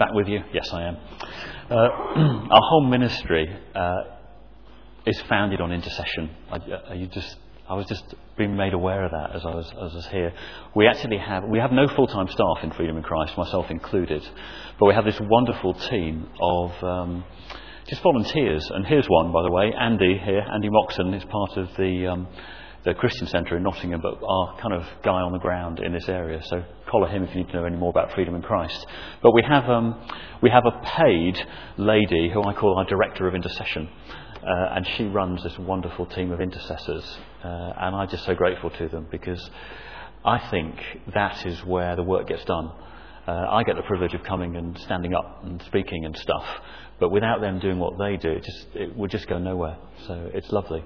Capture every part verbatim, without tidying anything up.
Back with you? Yes, I am. Uh, our whole ministry uh, is founded on intercession. I, I, you just, I was just being made aware of that as I was, as I was here. We actually have we have no full-time staff in Freedom in Christ, myself included, but we have this wonderful team of um, just volunteers. And here's one, by the way, Andy here. Andy Moxon is part of the um, the Christian Centre in Nottingham, but our kind of guy on the ground in this area. So collar him if you need to know any more about Freedom in Christ. But we have um, we have a paid lady who I call our Director of Intercession, uh, and she runs this wonderful team of intercessors, uh, and I'm just so grateful to them because I think that is where the work gets done. Uh, I get the privilege of coming and standing up and speaking and stuff, but without them doing what they do, it just it would just go nowhere. So it's lovely.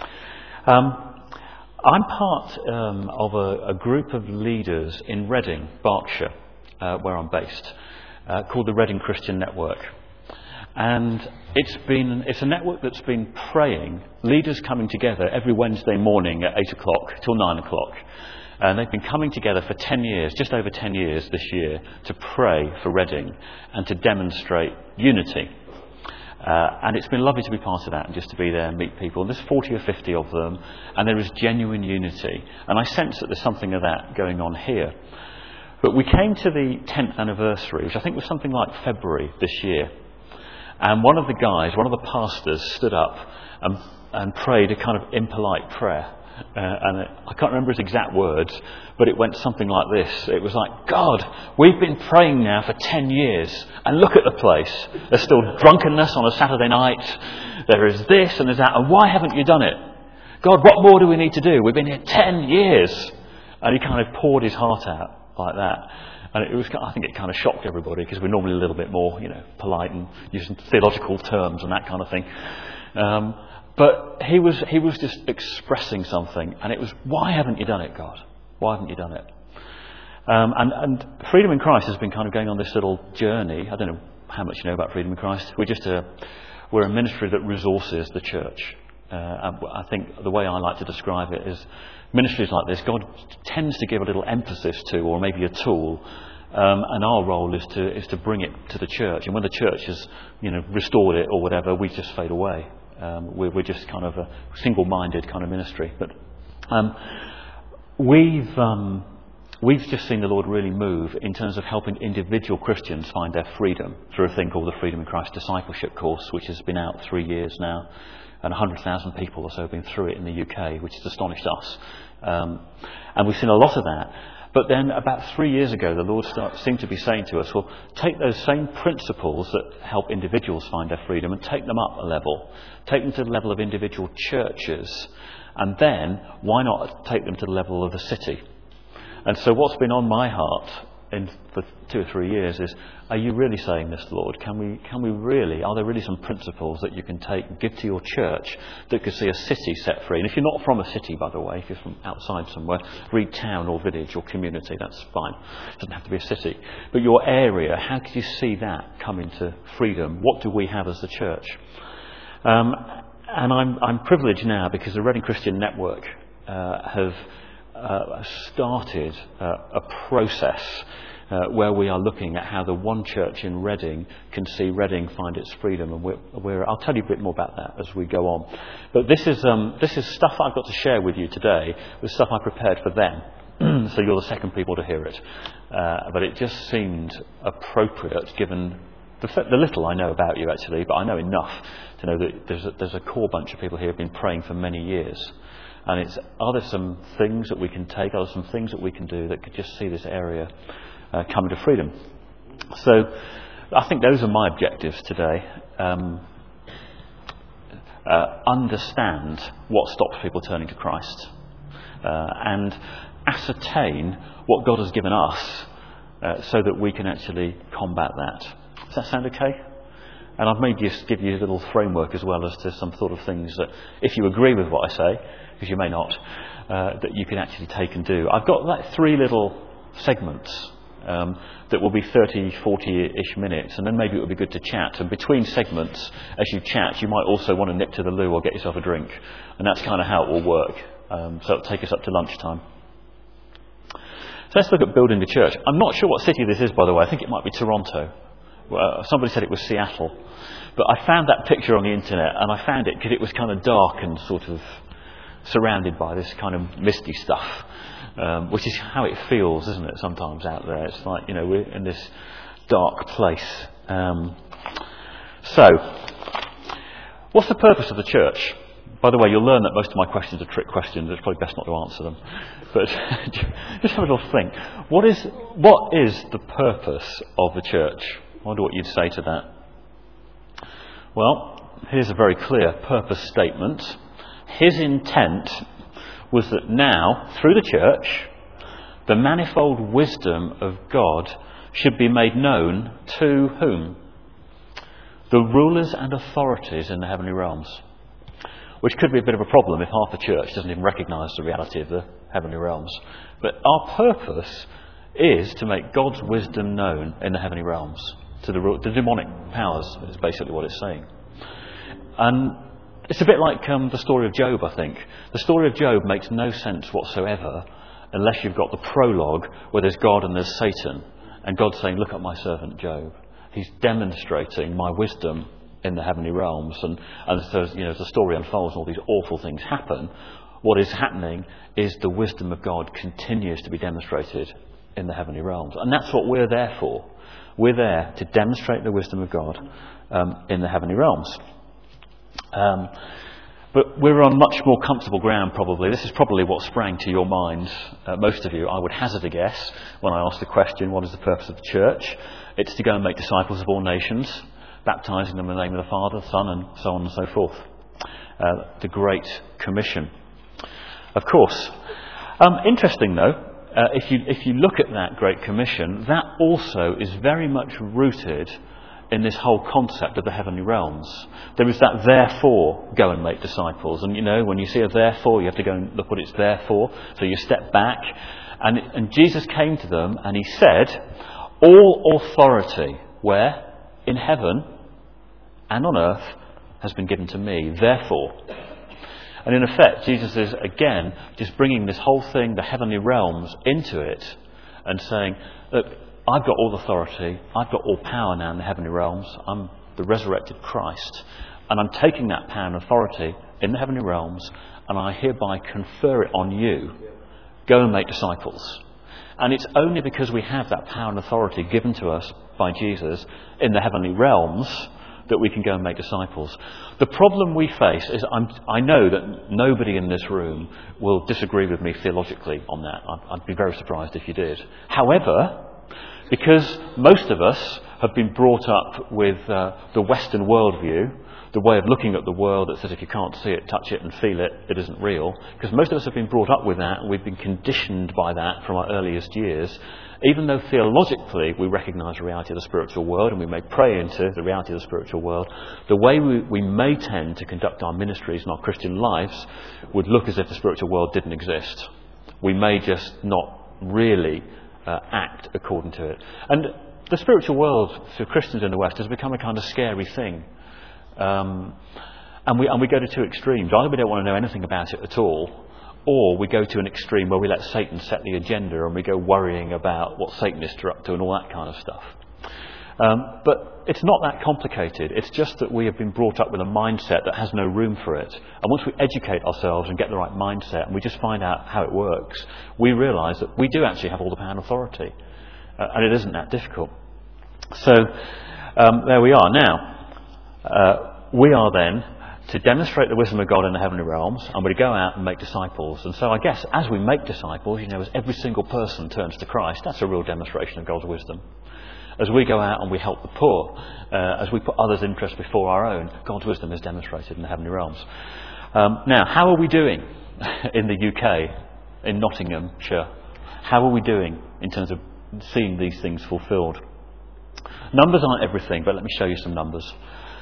Um, I'm part um, of a, a group of leaders in Reading, Berkshire, uh, where I'm based, uh, called the Reading Christian Network. And it's been it's a network that's been praying, leaders coming together every Wednesday morning at eight o'clock till nine o'clock. And they've been coming together for ten years, just over ten years this year, to pray for Reading and to demonstrate unity. Uh, and it's been lovely to be part of that and just to be there and meet people. And there's forty or fifty of them, and there is genuine unity. And I sense that there's something of that going on here. But we came to the tenth anniversary, which I think was something like February this year. And one of the guys, one of the pastors, stood up and, and prayed a kind of impolite prayer. Uh, and it, I can't remember his exact words, but it went something like this. It was like, God, we've been praying now for ten years, and look at the place. There's still drunkenness on a Saturday night. There is this and there's that, and why haven't you done it? God, what more do we need to do? We've been here ten years. And he kind of poured his heart out like that. And it was, I think it kind of shocked everybody, because we're normally a little bit more, you know, polite and using theological terms and that kind of thing. Um, But he was he was just expressing something, and it was, why haven't you done it, God? Why haven't you done it? Um, and, and Freedom in Christ has been kind of going on this little journey. I don't know how much you know about Freedom in Christ. We're just a we're a ministry that resources the church. Uh, I think the way I like to describe it is ministries like this, God tends to give a little emphasis to, or maybe a tool. Um, and our role is to is to bring it to the church. And when the church has, you know, restored it or whatever, we just fade away. Um, we're, we're just kind of a single-minded kind of ministry. But um, we've um, we've just seen the Lord really move in terms of helping individual Christians find their freedom through a thing called the Freedom in Christ Discipleship Course, which has been out three years now, and one hundred thousand people or so have been through it in the U K, which has astonished us. Um, and we've seen a lot of that. But then about three years ago, the Lord start, seemed to be saying to us, well, take those same principles that help individuals find their freedom and take them up a level. Take them to the level of individual churches. And then, why not take them to the level of the city? And so what's been on my heart in, for two or three years is, are you really saying this, Lord? Can we can we really, are there really some principles that you can take and give to your church that could see a city set free? And if you're not from a city, by the way, if you're from outside somewhere, read town or village or community, that's fine. It doesn't have to be a city. But your area, how could you see that come into freedom? What do we have as the church? Um, and I'm I'm privileged now because the Reading Christian Network uh, have uh, started uh, a process Uh, where we are looking at how the one church in Reading can see Reading find its freedom, and we're, we're, I'll tell you a bit more about that as we go on. But this is um, this is stuff I've got to share with you today, with stuff I prepared for them. So you're the second people to hear it. Uh, but it just seemed appropriate, given the, the little I know about you, actually, but I know enough to know that there's a, there's a core bunch of people here who have been praying for many years. And it's, are there some things that we can take, are there some things that we can do that could just see this area Uh, coming to freedom? So I think those are my objectives today. Um, uh, understand what stops people turning to Christ, uh, and ascertain what God has given us uh, so that we can actually combat that. Does that sound okay? And I've made just give you a little framework as well as to some sort of things that, if you agree with what I say, because you may not, uh, that you can actually take and do. I've got like three little segments Um, that will be thirty, forty-ish minutes, and then maybe it would be good to chat. And between segments, as you chat, you might also want to nip to the loo or get yourself a drink, and that's kind of how it will work. Um, so it'll take us up to lunchtime. So let's look at building the church. I'm not sure what city this is, by the way. I think it might be Toronto. Well, somebody said it was Seattle. But I found that picture on the internet, and I found it because it was kind of dark and sort of surrounded by this kind of misty stuff, um, which is how it feels, isn't it, sometimes out there. It's like, you know, we're in this dark place. Um, so, what's the purpose of the church? By the way, you'll learn that most of my questions are trick questions. It's probably best not to answer them. But just have a little think. What is, what is the purpose of the church? I wonder what you'd say to that. Well, here's a very clear purpose statement. His intent was that now, through the church, the manifold wisdom of God should be made known to whom? The rulers and authorities in the heavenly realms. Which could be a bit of a problem if half the church doesn't even recognise the reality of the heavenly realms. But our purpose is to make God's wisdom known in the heavenly realms. To the, the demonic powers is basically what it's saying. And it's a bit like um, the story of Job, I think. The story of Job makes no sense whatsoever unless you've got the prologue where there's God and there's Satan. And God's saying, look at my servant Job. He's demonstrating my wisdom in the heavenly realms. And, and so, you know, as the story unfolds and all these awful things happen, what is happening is the wisdom of God continues to be demonstrated in the heavenly realms. And that's what we're there for. We're there to demonstrate the wisdom of God um, in the heavenly realms. Um, but we're on much more comfortable ground, probably. This is probably what sprang to your minds, uh, most of you. I would hazard a guess when I asked the question, what is the purpose of the church? It's to go and make disciples of all nations, baptising them in the name of the Father, the Son, and so on and so forth. Uh, the Great Commission. Of course. Um, interesting, though. Uh, if you if you look at that Great Commission, that also is very much rooted in this whole concept of the heavenly realms. There is that therefore go and make disciples. And you know, when you see a therefore, you have to go and look what it's there for. So you step back. And, and Jesus came to them and he said, all authority, where? In heaven and on earth has been given to me. Therefore. And in effect, Jesus is, again, just bringing this whole thing, the heavenly realms, into it and saying, look, I've got all authority, I've got all power now in the heavenly realms, I'm the resurrected Christ, and I'm taking that power and authority in the heavenly realms, and I hereby confer it on you. Go and make disciples. And it's only because we have that power and authority given to us by Jesus in the heavenly realms that we can go and make disciples. The problem we face is, I'm, I know that nobody in this room will disagree with me theologically on that. I'd, I'd be very surprised if you did. However, because most of us have been brought up with uh, the Western worldview, the way of looking at the world that says if you can't see it, touch it and feel it, it isn't real. Because most of us have been brought up with that, and we've been conditioned by that from our earliest years. Even though theologically we recognise the reality of the spiritual world and we may pray into the reality of the spiritual world, the way we, we may tend to conduct our ministries and our Christian lives would look as if the spiritual world didn't exist. We may just not really uh, act according to it. And the spiritual world for Christians in the West has become a kind of scary thing. Um, and we and we go to two extremes. Either we don't want to know anything about it at all, or we go to an extreme where we let Satan set the agenda and we go worrying about what Satanists are up to and all that kind of stuff. Um, but it's not that complicated. It's just that we have been brought up with a mindset that has no room for it. And once we educate ourselves and get the right mindset and we just find out how it works, we realise that we do actually have all the power and authority. Uh, and it isn't that difficult. So um, there we are. Now, uh, we are then to demonstrate the wisdom of God in the heavenly realms, and we're to go out and make disciples. And so I guess as we make disciples, you know, as every single person turns to Christ, that's a real demonstration of God's wisdom. As we go out and we help the poor, uh, as we put others' interests before our own, God's wisdom is demonstrated in the heavenly realms. Um, now, how are we doing in the U K, in Nottinghamshire? How are we doing in terms of seeing these things fulfilled? Numbers aren't everything, but let me show you some numbers.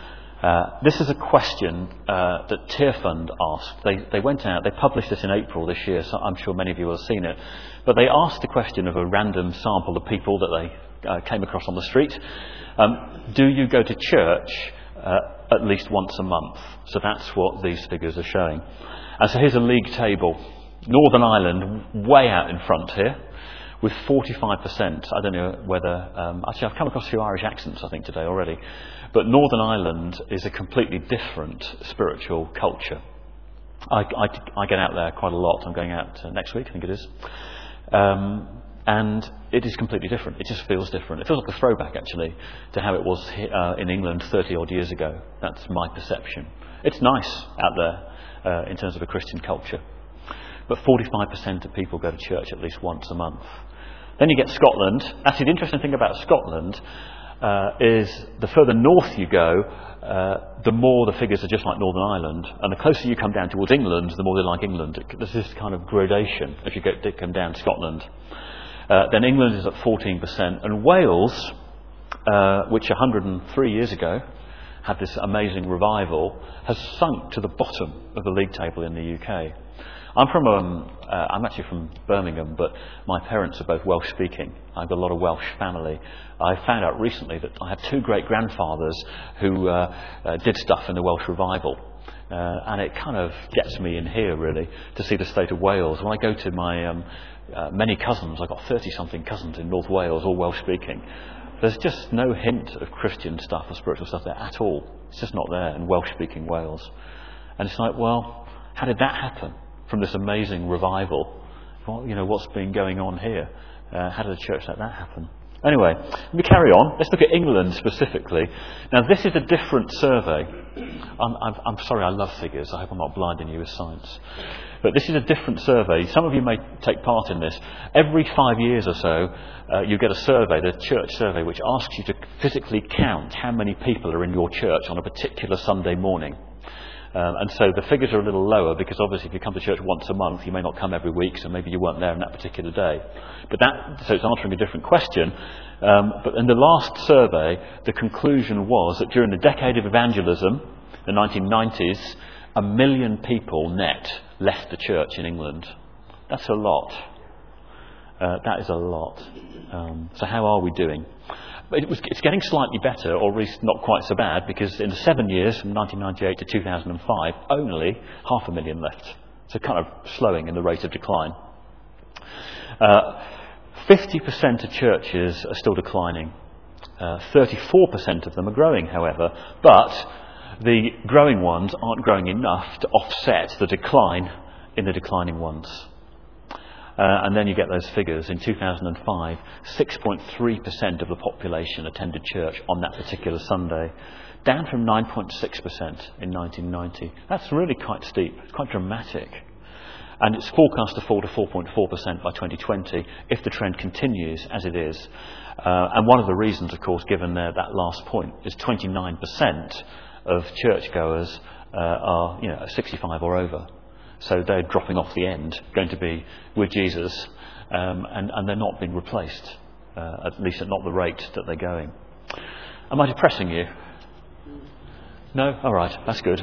Uh, this is a question uh, that Tearfund asked. They, they went out, they published this in April this year, so I'm sure many of you will have seen it. But they asked the question of a random sample of people that they uh, came across on the street. Um, do you go to church uh, at least once a month? So that's what these figures are showing. And so here's a league table. Northern Ireland, way out in front here, with forty-five percent. I don't know whether, um, actually I've come across a few Irish accents I think today already, but Northern Ireland is a completely different spiritual culture. I, I, I get out there quite a lot. I'm going out uh, next week, I think it is. Um, and it is completely different. It just feels different. It feels like a throwback, actually, to how it was uh, in England thirty odd years ago. That's my perception. It's nice out there uh, in terms of a Christian culture. But forty-five percent of people go to church at least once a month. Then you get Scotland. Actually, the interesting thing about Scotland uh, is the further north you go, uh, the more the figures are just like Northern Ireland. And the closer you come down towards England, the more they're like England. There's this kind of gradation as you get, come down to Scotland. Uh, then England is at fourteen percent. And Wales, uh, which one hundred three years ago had this amazing revival, has sunk to the bottom of the league table in the U K. I'm from um, uh, I'm actually from Birmingham, but my parents are both Welsh speaking. I've got a lot of Welsh family. I found out recently that I had two great grandfathers who uh, uh, did stuff in the Welsh revival, uh, and it kind of gets me in here really to see the state of Wales. When I go to my um, uh, many cousins, I've got thirty something cousins in North Wales, all Welsh speaking. There's just no hint of Christian stuff or spiritual stuff there at all. It's just not there in Welsh speaking Wales. And it's like, well, how did that happen? From this amazing revival, well, you know, what's been going on here? Uh, how did a church like that happen? Anyway, let me carry on. Let's look at England specifically. Now, this is a different survey. I'm, I'm, I'm sorry, I love figures. I hope I'm not blinding you with science. But this is a different survey. Some of you may take part in this. Every five years or so, uh, you get a survey, the church survey, which asks you to physically count how many people are in your church on a particular Sunday morning. Um, and so the figures are a little lower because obviously if you come to church once a month, you may not come every week, so maybe you weren't there on that particular day. But that, so it's answering a different question. Um, but in the last survey, the conclusion was that during the decade of evangelism, the nineteen nineties, a million people net left the church in England. That's a lot. Uh, that is a lot. Um, so how are we doing? It was, it's getting slightly better, or at least not quite so bad, because in the seven years, from nineteen ninety-eight to two thousand five, only half a million left. So kind of slowing in the rate of decline. Uh, fifty percent of churches are still declining. Uh, thirty-four percent of them are growing, however, but the growing ones aren't growing enough to offset the decline in the declining ones. Uh, and then you get those figures. In two thousand five, six point three percent of the population attended church on that particular Sunday, down from nine point six percent in nineteen ninety. That's really quite steep. It's quite dramatic. And it's forecast to fall to four point four percent by twenty twenty if the trend continues as it is. Uh, and one of the reasons, of course, given there, that last point, is twenty-nine percent of churchgoers uh, are, you know, sixty-five or over. So they're dropping off the end, going to be with Jesus, um, and, and they're not being replaced, uh, at least at not the rate that they're going. Am I depressing you? No? All right, that's good.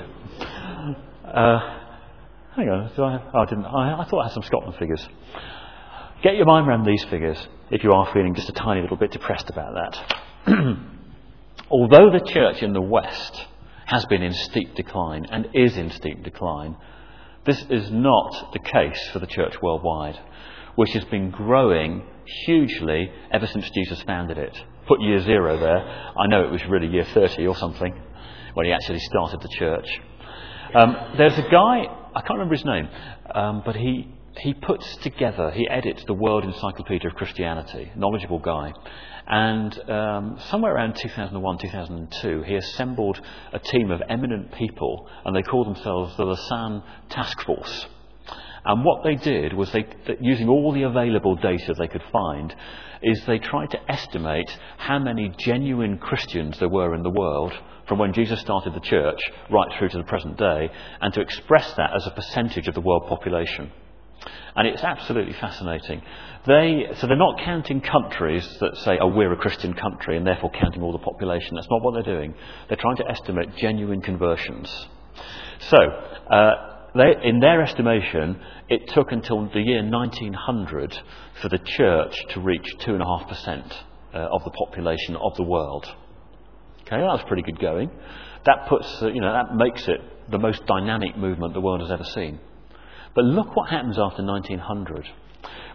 Uh, hang on, do I, have, oh, I didn't. I, I thought I had some Scotland figures. Get your mind around these figures if you are feeling just a tiny little bit depressed about that. Although the church in the West has been in steep decline and is in steep decline, this is not the case for the church worldwide, which has been growing hugely ever since Jesus founded it. Put year zero there. I know it was really year thirty or something when he actually started the church. Um, there's a guy, I can't remember his name, um, but he, he puts together, he edits the World Encyclopedia of Christianity, knowledgeable guy. And um, somewhere around two thousand one, two thousand two, he assembled a team of eminent people, and they called themselves the Lausanne Task Force. And what they did was, they, using all the available data they could find, is they tried to estimate how many genuine Christians there were in the world from when Jesus started the church right through to the present day, and to express that as a percentage of the world population. And it's absolutely fascinating. They, so they're not counting countries that say, oh, we're a Christian country, and therefore counting all the population. That's not what they're doing. They're trying to estimate genuine conversions. So, uh, they, in their estimation, it took until the year nineteen hundred for the church to reach two point five percent uh, of the population of the world. Okay, that was pretty good going. That puts, uh, you know, that makes it the most dynamic movement the world has ever seen. But look what happens after nineteen hundred.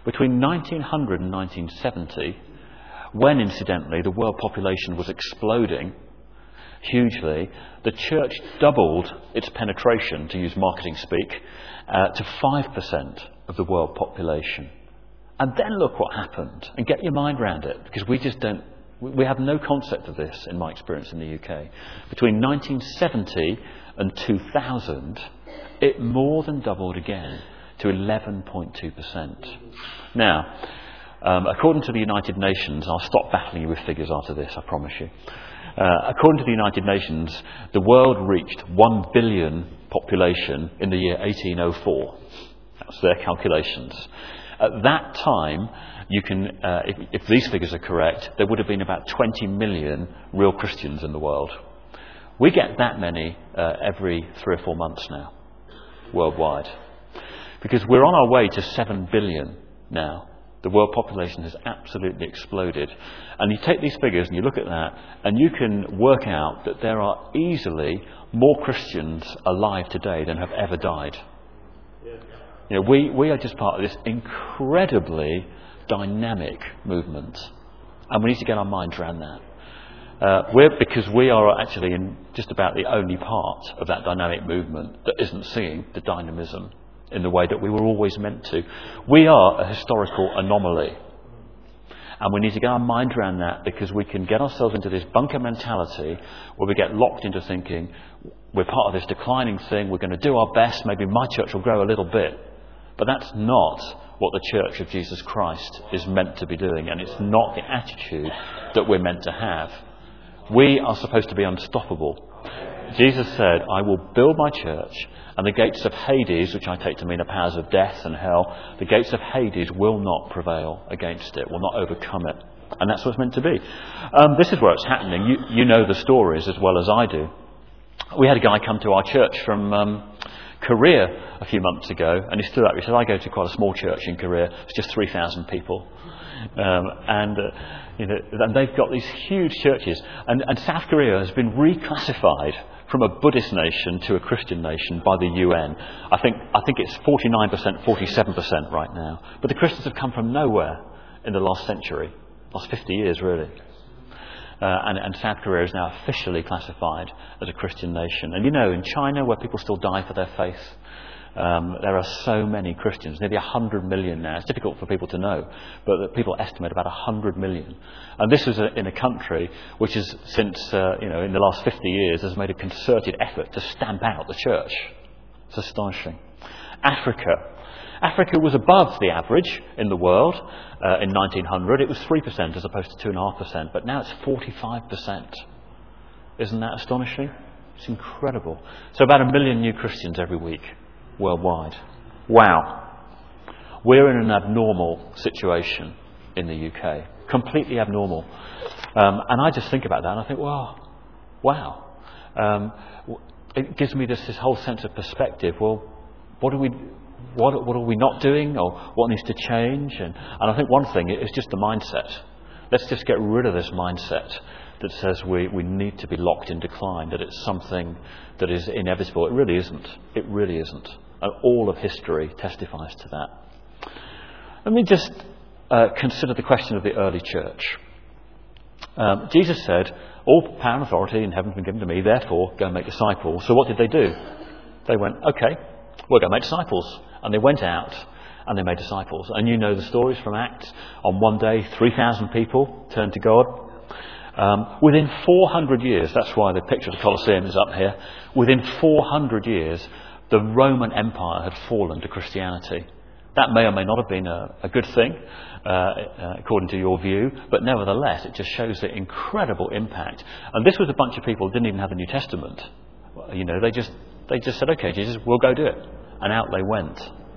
Between nineteen hundred and nineteen seventy, when incidentally the world population was exploding hugely, the church doubled its penetration, to use marketing speak, uh, to five percent of the world population. And then look what happened, and get your mind around it, because we just don't, we have no concept of this in my experience in the U K. Between nineteen seventy and two thousand, it more than doubled again to eleven point two percent. Now, um, according to the United Nations, I'll stop battling you with figures after this, I promise you. Uh, according to the United Nations, the world reached one billion population in the year eighteen oh four. That's their calculations. At that time, you can, uh, if, if these figures are correct, there would have been about twenty million real Christians in the world. We get that many uh, every three or four months now, worldwide. Because we're on our way to seven billion now. The world population has absolutely exploded. And you take these figures and you look at that, and you can work out that there are easily more Christians alive today than have ever died. You know, we, we are just part of this incredibly dynamic movement. And we need to get our minds around that. Uh, we're, because we are actually in just about the only part of that dynamic movement that isn't seeing the dynamism in the way that we were always meant to. We are a historical anomaly. And we need to get our mind around that, because we can get ourselves into this bunker mentality where we get locked into thinking we're part of this declining thing, we're going to do our best, maybe my church will grow a little bit. But that's not what the Church of Jesus Christ is meant to be doing, and it's not the attitude that we're meant to have. We are supposed to be unstoppable. Jesus said, I will build my church, and the gates of Hades, which I take to mean the powers of death and hell, the gates of Hades will not prevail against it, will not overcome it. And that's what it's meant to be. Um, this is where it's happening. You, you know the stories as well as I do. We had a guy come to our church from um, Korea a few months ago, and he stood up. He said, I go to quite a small church in Korea. It's just three thousand people. Um, and, uh, you know, and they've got these huge churches. And, and South Korea has been reclassified from a Buddhist nation to a Christian nation by the U N. I think I think it's forty-nine percent, forty-seven percent right now. But the Christians have come from nowhere in the last century, last fifty years really. Uh, and, and South Korea is now officially classified as a Christian nation. And you know, in China, where people still die for their faith, um, there are so many Christians, nearly one hundred million now. It's difficult for people to know, but people estimate about one hundred million. And this is a, in a country which has, since, uh, you know, in the last fifty years, has made a concerted effort to stamp out the church. It's astonishing. Africa. Africa was above the average in the world uh, in nineteen hundred. It was three percent as opposed to two point five percent, but now it's forty-five percent. Isn't that astonishing? It's incredible. So about a million new Christians every week worldwide. Wow. We're in an abnormal situation in the U K. Completely abnormal. Um, and I just think about that and I think, wow, wow. Um, it gives me this, this whole sense of perspective. Well, what do we... What, what are we not doing, or what needs to change? And, and I think one thing is just the mindset. Let's just get rid of this mindset that says we, we need to be locked in decline, that it's something that is inevitable. It really isn't. It really isn't. And all of history testifies to that. Let me just uh, consider the question of the early church. Um, Jesus said, all power and authority in heaven has been given to me, therefore go and make disciples. So what did they do? They went, okay, we're going to make disciples. And they went out and they made disciples. And you know the stories from Acts. On one day, three thousand people turned to God. Um, within four hundred years, that's why the picture of the Colosseum is up here. Within four hundred years, the Roman Empire had fallen to Christianity. That may or may not have been a, a good thing, uh, uh, according to your view, but nevertheless, it just shows the incredible impact. And this was a bunch of people who didn't even have a New Testament. You know, they just they just said, okay, Jesus, we'll go do it. And out they went.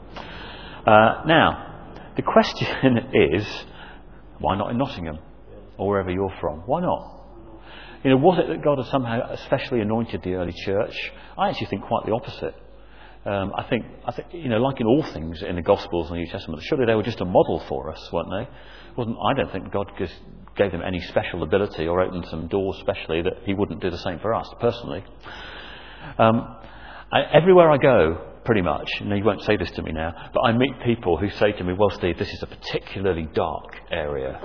Uh, now, the question is, why not in Nottingham? Or wherever you're from? Why not? You know, was it that God had somehow especially anointed the early church? I actually think quite the opposite. Um, I think, I think, you know, like in all things in the Gospels and the New Testament, surely they were just a model for us, weren't they? Wasn't I don't think God just gave them any special ability or opened some doors specially that He wouldn't do the same for us personally. Um, I, everywhere I go, pretty much. You know, you won't say this to me now, but I meet people who say to me, well, Steve, this is a particularly dark area.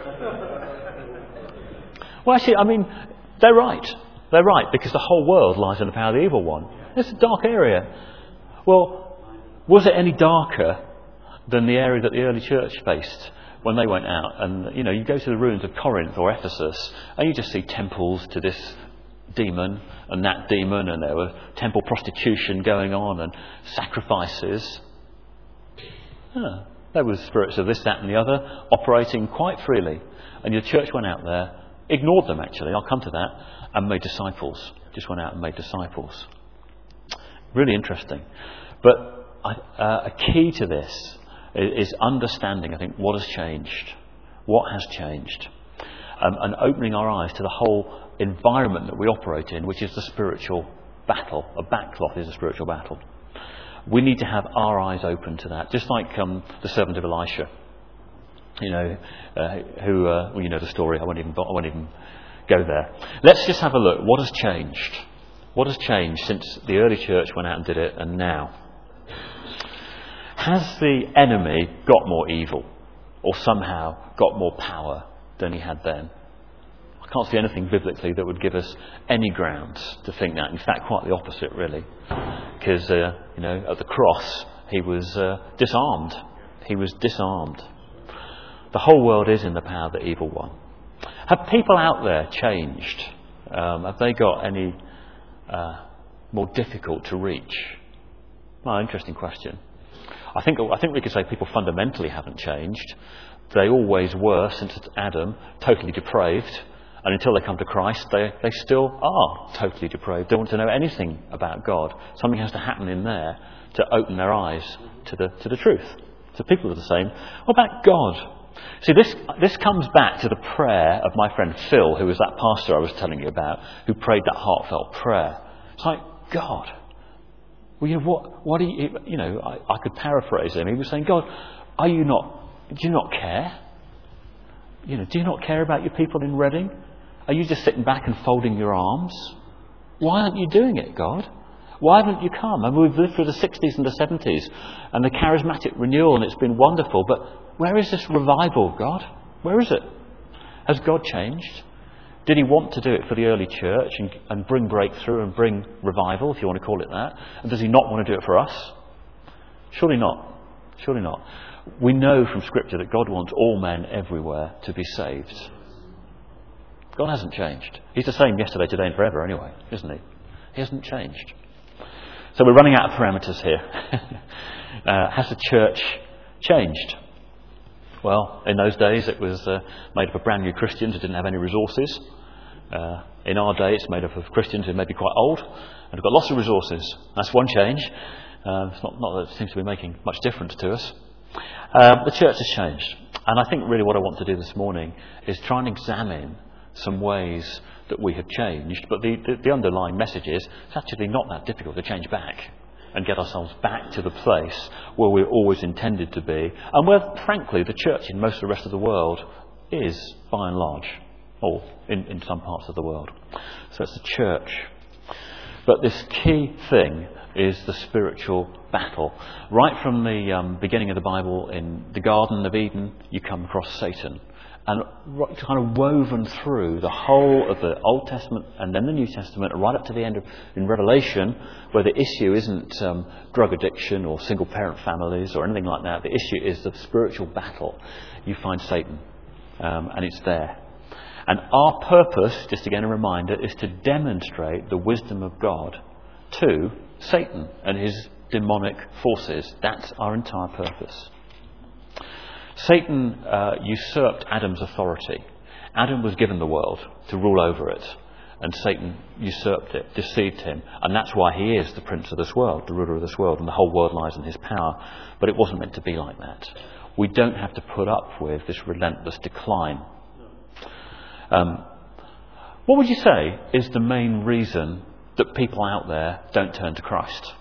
Well, actually, I mean, they're right. They're right, because the whole world lies in the power of the evil one. It's a dark area. Well, was it any darker than the area that the early church faced when they went out? And, you know, you go to the ruins of Corinth or Ephesus, and you just see temples to this demon and that demon, and there was temple prostitution going on and sacrifices. Huh. There was spirits of this, that and the other operating quite freely. And your church went out there, ignored them actually, I'll come to that, and made disciples. Just went out and made disciples. Really interesting. But uh, a key to this is, is understanding, I think, what has changed. What has changed. Um, and opening our eyes to the whole environment that we operate in, which is the spiritual battle. A backcloth is a spiritual battle. We need to have our eyes open to that, just like um, the servant of Elisha. You know, uh, who uh, well, you know the story. I won't even I won't even go there. Let's just have a look. What has changed? What has changed since the early church went out and did it, and now? Has the enemy got more evil, or somehow got more power than he had then? I can't see anything biblically that would give us any grounds to think that. In fact, quite the opposite, really. Because, uh, you know, at the cross, he was uh, disarmed. He was disarmed. The whole world is in the power of the evil one. Have people out there changed? Um, have they got any uh, more difficult to reach? Well, interesting question. I think I think we could say people fundamentally haven't changed. They always were, since Adam, totally depraved. And until they come to Christ, they, they still are totally depraved. They want to know anything about God. Something has to happen in there to open their eyes to the to the truth. So people are the same. What about God? See, this this comes back to the prayer of my friend Phil, who was that pastor I was telling you about, who prayed that heartfelt prayer. It's like, God, well, you know, what, what do you, you know, I, I could paraphrase him. He was saying, God, are you not, do you not care? You know, do you not care about your people in Reading? Are you just sitting back and folding your arms? Why aren't you doing it, God? Why haven't you come? And we've lived through the sixties and the seventies and the charismatic renewal, and it's been wonderful. But where is this revival, God? Where is it? Has God changed? Did he want to do it for the early church and, and bring breakthrough and bring revival, if you want to call it that? And does he not want to do it for us? Surely not. Surely not. We know from Scripture that God wants all men everywhere to be saved. God hasn't changed. He's the same yesterday, today and forever anyway, isn't he? He hasn't changed. So we're running out of parameters here. uh, has the church changed? Well, in those days it was uh, made up of brand new Christians who didn't have any resources. Uh, in our day it's made up of Christians who may be quite old and have got lots of resources. That's one change. Uh, it's not, not that it seems to be making much difference to us. Uh, the church has changed. And I think really what I want to do this morning is try and examine some ways that we have changed. But the, the, the underlying message is it's actually not that difficult to change back and get ourselves back to the place where we're always intended to be, and where, frankly, the church in most of the rest of the world is, by and large, or in, in some parts of the world. So it's the church. But this key thing is the spiritual battle. Right from the um, beginning of the Bible, in the Garden of Eden, you come across Satan. And right, kind of woven through the whole of the Old Testament and then the New Testament, right up to the end of in Revelation, where the issue isn't um, drug addiction or single-parent families or anything like that. The issue is the spiritual battle. You find Satan, um, and it's there. And our purpose, just again a reminder, is to demonstrate the wisdom of God to Satan and his demonic forces. That's our entire purpose. Satan uh, usurped Adam's authority. Adam was given the world to rule over it, and Satan usurped it, deceived him, and that's why he is the prince of this world, the ruler of this world, and the whole world lies in his power. But it wasn't meant to be like that. We don't have to put up with this relentless decline. Um, what would you say is the main reason that people out there don't turn to Christ?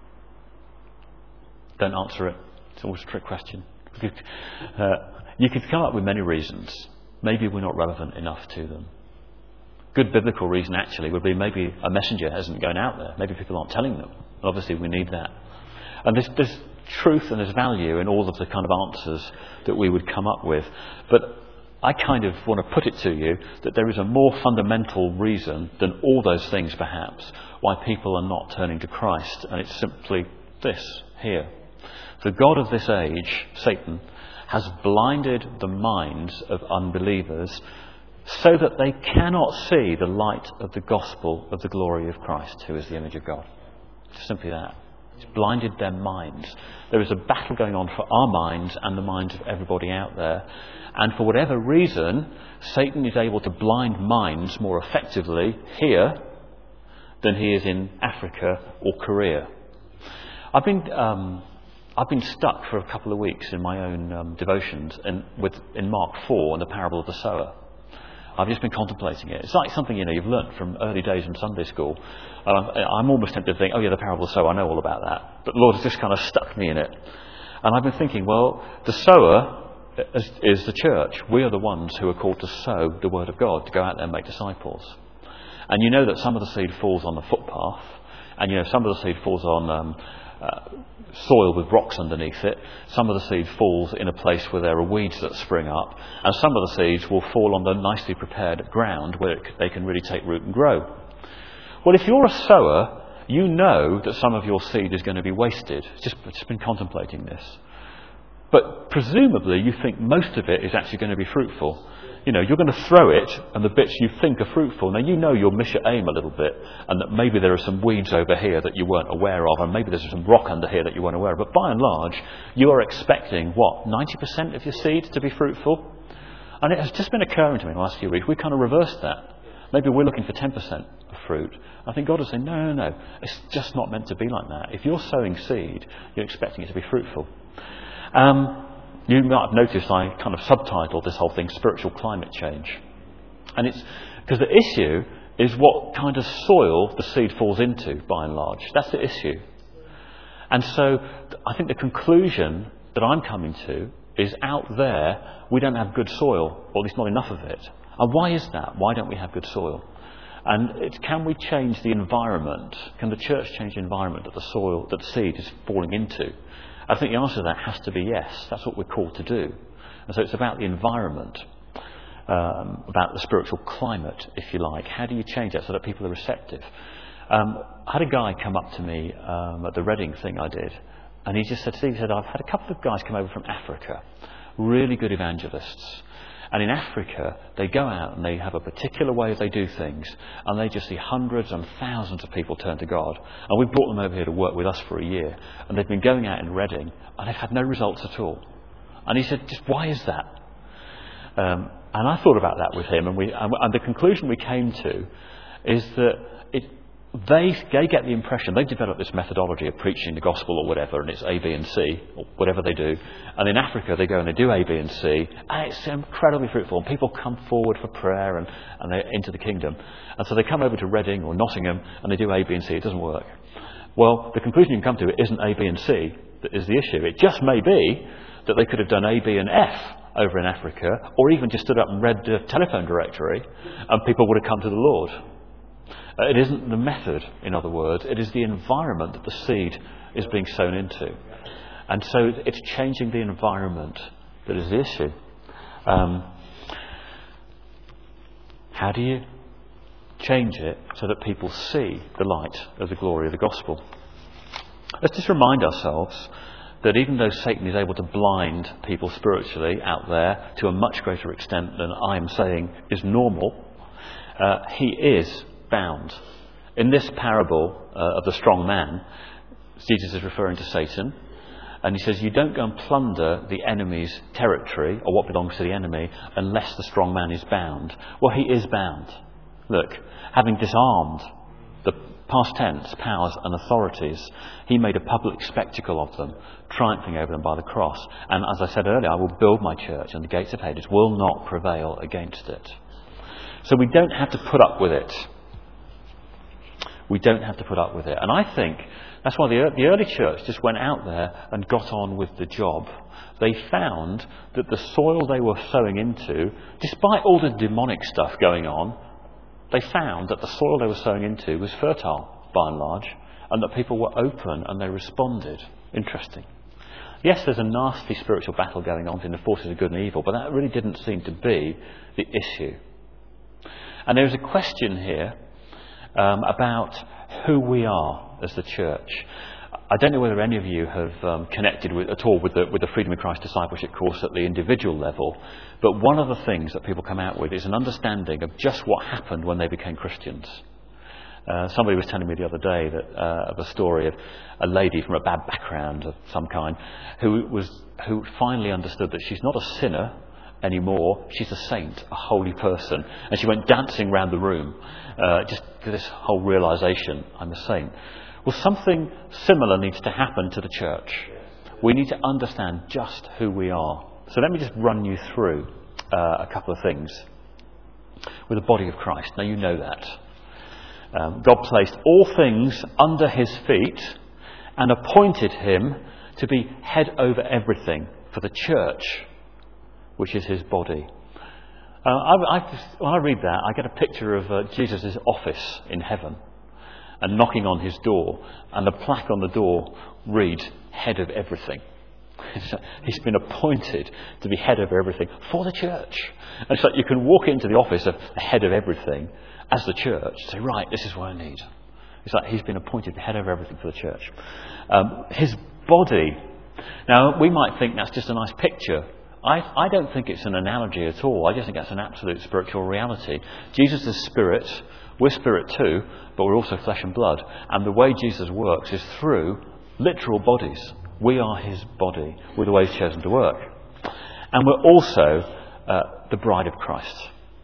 Don't answer it. It's always a trick question. Uh, you could come up with many reasons. Maybe we're not relevant enough to them. Good biblical reason actually would be maybe a messenger hasn't gone out there. Maybe people aren't telling them. Obviously we need that. And there's, there's truth and there's value in all of the kind of answers that we would come up with. But I kind of want to put it to you that there is a more fundamental reason than all those things, perhaps, why people are not turning to Christ. And it's simply this here. The God of this age, Satan, has blinded the minds of unbelievers so that they cannot see the light of the gospel of the glory of Christ, who is the image of God. It's simply that. It's blinded their minds. There is a battle going on for our minds and the minds of everybody out there. And for whatever reason, Satan is able to blind minds more effectively here than he is in Africa or Korea. I've been um, I've been stuck for a couple of weeks in my own um, devotions in, with, in Mark four and the parable of the sower. I've just been contemplating it. It's like something, you know, you've learnt from early days in Sunday school. Um, I'm almost tempted to think, oh yeah, the parable of the sower, I know all about that. But the Lord has just kind of stuck me in it. And I've been thinking, well, the sower is, is the church. We are the ones who are called to sow the word of God, to go out there and make disciples. And you know that some of the seed falls on the footpath. And you know, some of the seed falls on um, uh, soil with rocks underneath it. Some of the seed falls in a place where there are weeds that spring up. And some of the seeds will fall on the nicely prepared ground where it, they can really take root and grow. Well, if you're a sower, you know that some of your seed is going to be wasted. Just, just been contemplating this. But presumably you think most of it is actually going to be fruitful. You know, you're going to throw it, and the bits you think are fruitful. Now, you know you'll miss your aim a little bit, and that maybe there are some weeds over here that you weren't aware of, and maybe there's some rock under here that you weren't aware of. But by and large, you are expecting, what, ninety percent of your seed to be fruitful? And it has just been occurring to me in the last few weeks, we kind of reversed that. Maybe we're looking for ten percent of fruit. I think God is saying, no, no, no, it's just not meant to be like that. If you're sowing seed, you're expecting it to be fruitful. Um... You might have noticed I kind of subtitled this whole thing Spiritual Climate Change. And it's because the issue is what kind of soil the seed falls into, by and large. That's the issue. And so I think the conclusion that I'm coming to is out there we don't have good soil, or at least not enough of it. And why is that? Why don't we have good soil? And it, can we change the environment? Can the church change the environment that the soil, that the seed is falling into? I think the answer to that has to be yes. That's what we're called to do. And so it's about the environment, um, about the spiritual climate, if you like. How do you change that so that people are receptive? Um, I had a guy come up to me um, at the Reading thing I did, and he just said, Steve, he said, I've had a couple of guys come over from Africa, really good evangelists. And in Africa, they go out and they have a particular way they do things, and they just see hundreds and thousands of people turn to God. And we've brought them over here to work with us for a year, and they've been going out in Reading, and they've had no results at all. And he said, just why is that? Um, and I thought about that with him, and, we, and, and the conclusion we came to is that it, they, they get the impression, they've developed this methodology of preaching the gospel or whatever, and it's A, B and C, or whatever they do. And in Africa, they go and they do A, B and C, and it's incredibly fruitful. And people come forward for prayer and, and they're into the kingdom. And so they come over to Reading or Nottingham and they do A, B and C. It doesn't work. Well, the conclusion you can come to, it isn't A, B and C that is the issue. It just may be that they could have done A, B and F over in Africa, or even just stood up and read the telephone directory, and people would have come to the Lord. Uh, it isn't the method, in other words, it is the environment that the seed is being sown into. And so it's changing the environment that is the issue. Um, how do you change it so that people see the light of the glory of the gospel? Let's just remind ourselves that even though Satan is able to blind people spiritually out there to a much greater extent than I am saying is normal, uh, he is bound. In this parable uh, of the strong man, Jesus is referring to Satan, and he says, you don't go and plunder the enemy's territory or what belongs to the enemy unless the strong man is bound. Well, he is bound. Look, having disarmed the past tense powers and authorities, he made a public spectacle of them, triumphing over them by the cross. And as I said earlier, I will build my church, and the gates of Hades will not prevail against it. So we don't have to put up with it. We don't have to put up with it. And I think that's why the, the early church just went out there and got on with the job. They found that the soil they were sowing into, despite all the demonic stuff going on, they found that the soil they were sowing into was fertile, by and large, and that people were open and they responded. Interesting. Yes, there's a nasty spiritual battle going on between the forces of good and evil, but that really didn't seem to be the issue. And there's a question here um, about who we are as the church. I don't know whether any of you have um, connected with, at all with the, with the Freedom in Christ discipleship course at the individual level, but one of the things that people come out with is an understanding of just what happened when they became Christians. Uh, somebody was telling me the other day that uh, of a story of a lady from a bad background of some kind who was who finally understood that she's not a sinner anymore, she's a saint, a holy person, and she went dancing around the room uh, just to this whole realisation, I'm a saint. Well, something similar needs to happen to the church. We need to understand just who we are. So let me just run you through uh, a couple of things. We're the body of Christ. Now you know that. Um, God placed all things under his feet and appointed him to be head over everything for the church, which is his body. Uh, I, I, when I read that, I get a picture of uh, Jesus' office in heaven and knocking on his door, and the plaque on the door reads, head of everything. He's been appointed to be head of everything for the church. And so you can walk into the office of the head of everything as the church, say, right, this is what I need. It's like he's been appointed the head of everything for the church. Um, his body. Now, we might think that's just a nice picture. I, I don't think it's an analogy at all. I just think that's an absolute spiritual reality. Jesus is spirit. We're spirit too, but we're also flesh and blood. And the way Jesus works is through literal bodies. We are his body. We're the way he's chosen to work. And we're also uh, the bride of Christ.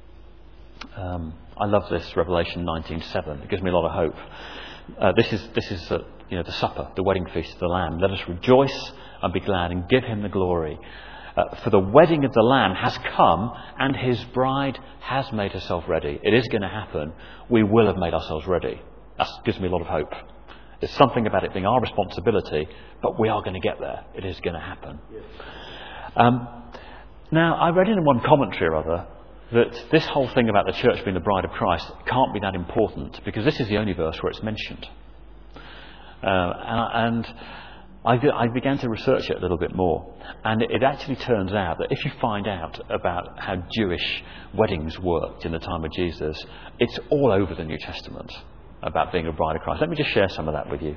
Um, I love this, Revelation nineteen seven. It gives me a lot of hope. Uh, this is this is uh, you know the supper, the wedding feast of the Lamb. Let us rejoice and be glad and give him the glory. Uh, for the wedding of the Lamb has come and his bride has made herself ready. It is going to happen. We will have made ourselves ready. That gives me a lot of hope. There's something about it being our responsibility, but we are going to get there. It is going to happen. Yes. Um, now, I read in one commentary or other that this whole thing about the church being the bride of Christ can't be that important because this is the only verse where it's mentioned. Uh, and I, I began to research it a little bit more, and it actually turns out that if you find out about how Jewish weddings worked in the time of Jesus, it's all over the New Testament about being a bride of Christ. Let me just share some of that with you.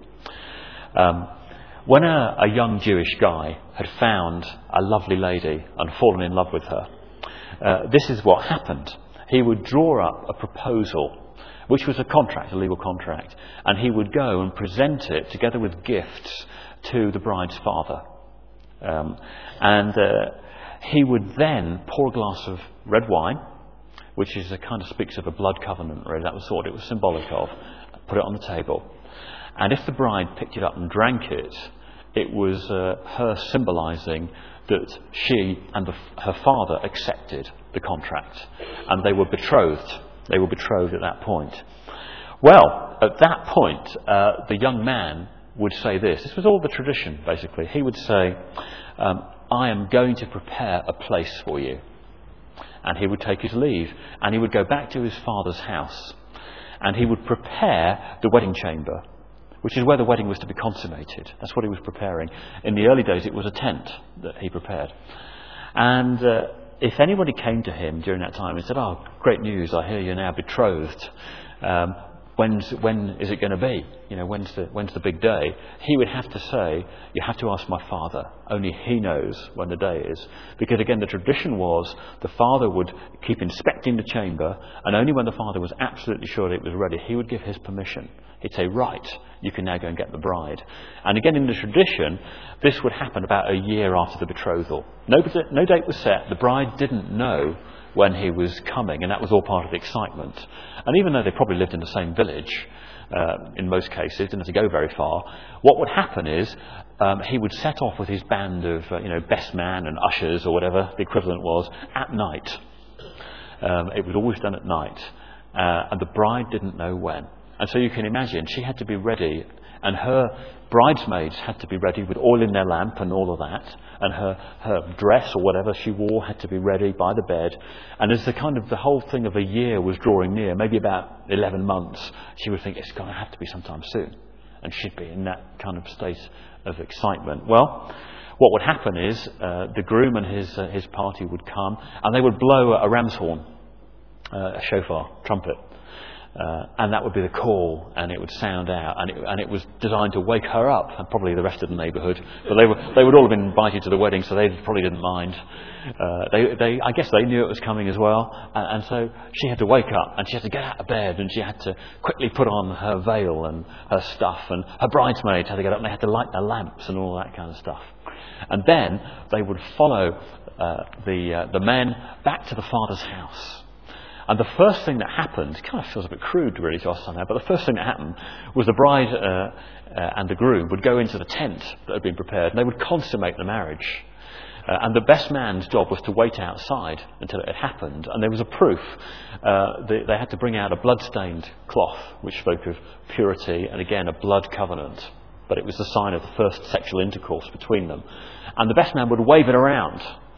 Um, when a, a young Jewish guy had found a lovely lady and fallen in love with her, uh, this is what happened. He would draw up a proposal, which was a contract, a legal contract, and he would go and present it together with gifts to the bride's father. Um, and uh, he would then pour a glass of red wine, which is a kind of speaks of a blood covenant, really. That was what it was symbolic of. Put it on the table. And if the bride picked it up and drank it, it was uh, her symbolising that she and the, her father accepted the contract. And they were betrothed. They were betrothed at that point. Well, at that point, uh, the young man would say this. This was all the tradition, basically. He would say, um, I am going to prepare a place for you. And he would take his leave. And he would go back to his father's house. And he would prepare the wedding chamber, which is where the wedding was to be consummated. That's what he was preparing. In the early days, it was a tent that he prepared. And uh, if anybody came to him during that time and said, oh, great news, I hear you're now betrothed. Um, When's, when is it going to be? You know, when's the, when's the big day? He would have to say, you have to ask my father. Only he knows when the day is. Because again, the tradition was the father would keep inspecting the chamber, and only when the father was absolutely sure that it was ready, he would give his permission. He'd say, right, you can now go and get the bride. And again, in the tradition, this would happen about a year after the betrothal. No, no date was set. The bride didn't know when he was coming, and that was all part of the excitement. And even though they probably lived in the same village, uh, in most cases, didn't have to go very far, what would happen is um, he would set off with his band of, uh, you know, best man and ushers or whatever the equivalent was, at night. Um, it was always done at night, uh, and the bride didn't know when. And so you can imagine she had to be ready, and her bridesmaids had to be ready with oil in their lamp and all of that, and her, her dress or whatever she wore had to be ready by the bed. And as the kind of the whole thing of a year was drawing near, maybe about eleven months, she would think it's going to have to be sometime soon. and she'd be in that kind of state of excitement. Well, what would happen is uh, the groom and his uh, his party would come, and they would blow a ram's horn, uh, a shofar, trumpet, uh, and that would be the call, and it would sound out, and it, and it was designed to wake her up, and probably the rest of the neighbourhood. But they were they would all have been invited to the wedding, so they probably didn't mind. Uh, they they I guess they knew it was coming as well, and, and so she had to wake up, and she had to get out of bed, and she had to quickly put on her veil and her stuff, and her bridesmaids had to get up, and they had to light their lamps and all that kind of stuff. And then they would follow uh, the uh, the men back to the father's house. And the first thing that happened, it kind of feels a bit crude really to us somehow, but the first thing that happened was the bride uh, uh, and the groom would go into the tent that had been prepared, and they would consummate the marriage. Uh, and the best man's job was to wait outside until it had happened. And there was a proof. Uh, they, they had to bring out a blood-stained cloth, which spoke of purity and, again, a blood covenant. But it was the sign of the first sexual intercourse between them. And the best man would wave it around.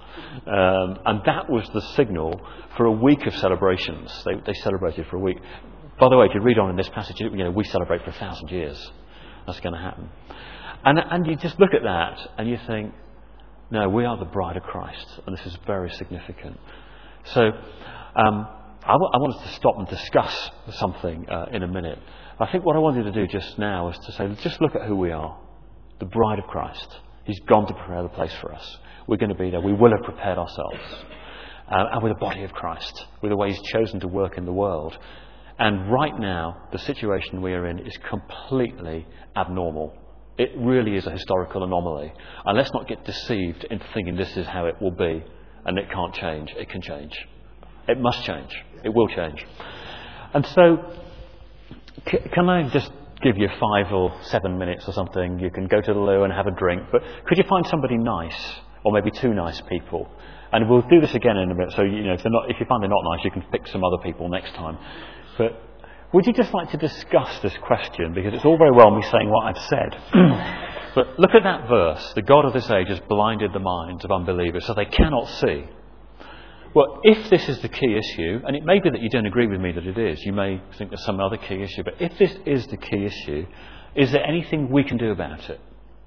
Um, and that was the signal for a week of celebrations. They, they celebrated for a week. By the way, if you read on in this passage, you know, we celebrate for a thousand years. That's going to happen. And, and you just look at that and you think, no, we are the bride of Christ. And this is very significant. So um, I, w- I want us to stop and discuss something uh, in a minute. I think what I wanted to do just now is to say, just look at who we are. The bride of Christ. He's gone to prepare the place for us. We're going to be there. We will have prepared ourselves. Uh, and we're the body of Christ. We're the way He's chosen to work in the world. And right now, the situation we are in is completely abnormal. It really is a historical anomaly. And let's not get deceived into thinking this is how it will be. And it can't change. It can change. It must change. It will change. And so, c- can I just give you five or seven minutes or something? You can go to the loo and have a drink. But could you find somebody nice? Or maybe two nice people? And we'll do this again in a bit. So, you know, if, they're not, if you find they're not nice, you can pick some other people next time. But would you just like to discuss this question? Because it's all very well me saying what I've said. But look at that verse. The God of this age has blinded the minds of unbelievers so they cannot see. Well, if this is the key issue, and it may be that you don't agree with me that it is, you may think there's some other key issue, but if this is the key issue, is there anything we can do about it?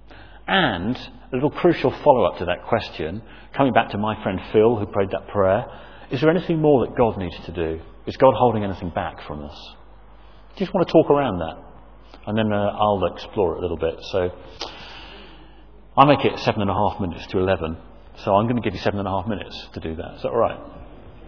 And a little crucial follow-up to that question, coming back to my friend Phil who prayed that prayer, is there anything more that God needs to do? Is God holding anything back from us? Just want to talk around that, and then uh, I'll explore it a little bit. So I make it seven and a half minutes to eleven, so I'm going to give you seven and a half minutes to do that. Is that all right?